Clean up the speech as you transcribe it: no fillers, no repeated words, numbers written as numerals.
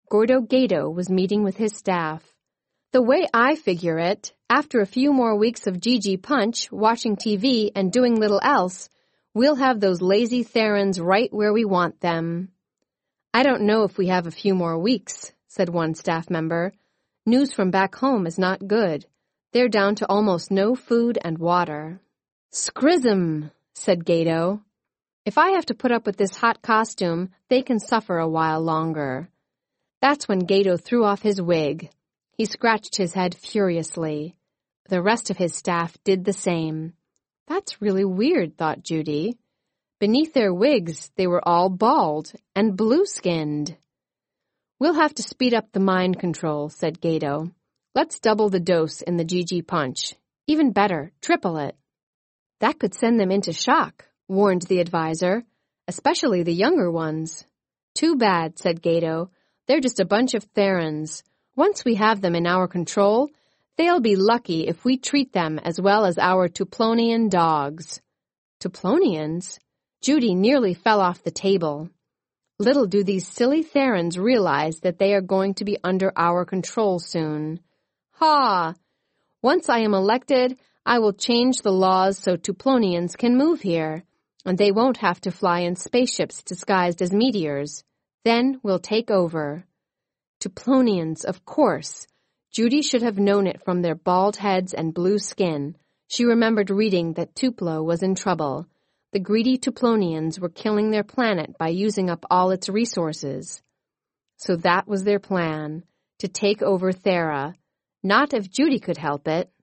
Gordo Gato was meeting with his staff. The way I figure it, after a few more weeks of GG Punch, watching TV, and doing little else, we'll have those lazy Therans right where we want them. I don't know if we have a few more weeks, said one staff member. News from back home is not good. They're down to almost no food and water. Scrism, said Gato. If I have to put up with this hot costume, they can suffer a while longer. That's when Gato threw off his wig. He scratched his head furiously. The rest of his staff did the same. That's really weird, thought Judy. Beneath their wigs, they were all bald and blue-skinned. We'll have to speed up the mind control, said Gato. Let's double the dose in the GG Punch. Even better, triple it. That could send them into shock, warned the advisor, especially the younger ones. Too bad, said Gato. They're just a bunch of Therans. Once we have them in our control, they'll be lucky if we treat them as well as our Tuplonian dogs. Tuplonians? Judy nearly fell off the table. Little do these silly Therans realize that they are going to be under our control soon. Ha! Once I am elected, I will change the laws so Tuplonians can move here, and they won't have to fly in spaceships disguised as meteors. Then we'll take over. Tuplonians, of course. Judy should have known it from their bald heads and blue skin. She remembered reading that Tuplo was in trouble. The greedy Tuplonians were killing their planet by using up all its resources. So that was their plan, to take over Thera. Not if Judy could help it.